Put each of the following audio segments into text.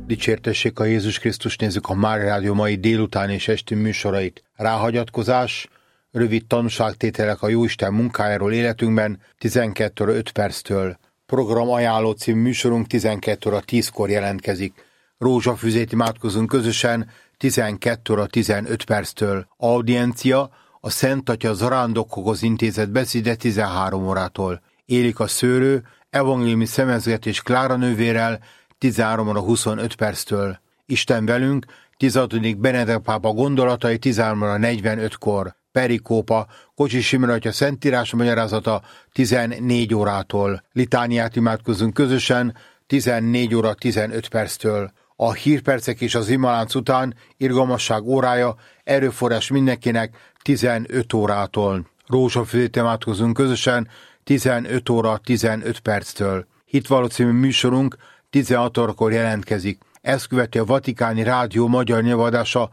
Dicsértessék a Jézus Krisztus, nézzük a Mária Rádió mai délután és esti műsorait. Ráhagyatkozás, rövid tanúságtételek a Jóisten munkájáról életünkben 12 óra 5 perctől. Program ajánló című műsorunk 12 óra 10-kor jelentkezik. Rózsafüzét imádkozunk közösen 12 óra 15 perctől. Audiencia, a Szent Atya Zarándokokhoz intézett beszéde 13 órától. Élik a szőrő, evangéliumi szemezgetés Klára nővérrel 13 óra 25 perctől. Isten velünk, 16. Benedek pápa gondolatai 13 óra 45-kor. Perikópa, Kocsis Imre atya szentírás magyarázata 14 órától. Litániát imádkozunk közösen 14 óra 15 perctől. A hírpercek és az imalánc után irgalmasság órája, erőforrás mindenkinek 15 órától. Rózsafüzét imádkozunk közösen 15 óra 15 perctől. Hitvalló című műsorunk 16 órakor jelentkezik. Ezt követi a Vatikáni Rádió magyar nyelvadása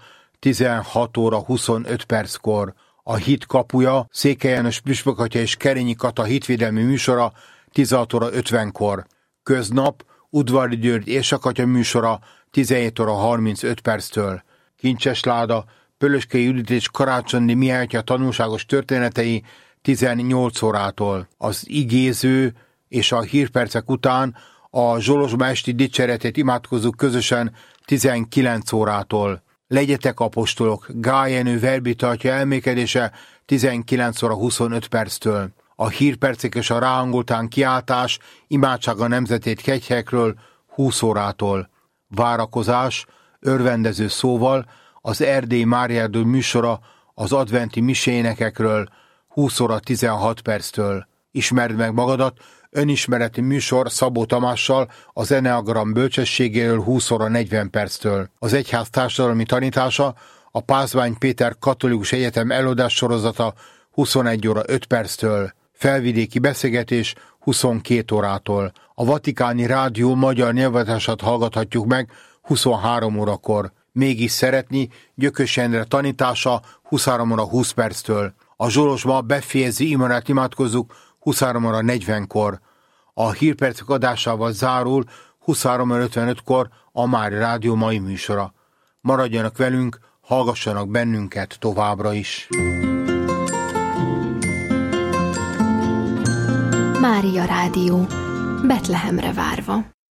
16 óra 25 perckor. A Hit kapuja, Székely János püspök atya és Kerényi Kata hitvédelmi műsora 16 óra 50-kor. Köznap, Udvari György éjsakatya műsora 17 óra 35 perctől. Kincses láda, Pölöskei Judit és Karácsonyi Mihály atya tanulságos történetei 18 órától. Az igéző és a hírpercek után a Zsolozsma esti dicséretét imádkozzuk közösen 19 órától. Legyetek apostolok, Gál Jenő Verbita atya elmékedése 19 óra 25 perctől. A hírpercek és a ráhangoltán kiáltás, imádság a nemzetét kegyhelyekről 20 órától. Várakozás, örvendező szóval, az Erdélyi Máriárdő műsora az adventi misénekekről 20 óra 16 perctől. Ismerd meg magadat, önismereti műsor Szabó Tamással az Eneagram bölcsességéről 20 óra 40 perctől. Az egyház társadalmi tanítása, a Pázmány Péter Katolikus Egyetem előadás sorozata 21 óra 5 perctől. Felvidéki beszélgetés 22 órától. A Vatikáni Rádió magyar nyelvadását hallgathatjuk meg 23 órakor. Mégis szeretni, Gyökös Endre tanítása 23 óra 20 perctől. A Zsolozsma befejezi imarát imádkozzuk 23 óra 40-kor. A hírpercek adásával zárul 23 óra 55-kor a Mária Rádió mai műsora. Maradjanak velünk, hallgassanak bennünket továbbra is. Mária Rádió, Betlehemre várva.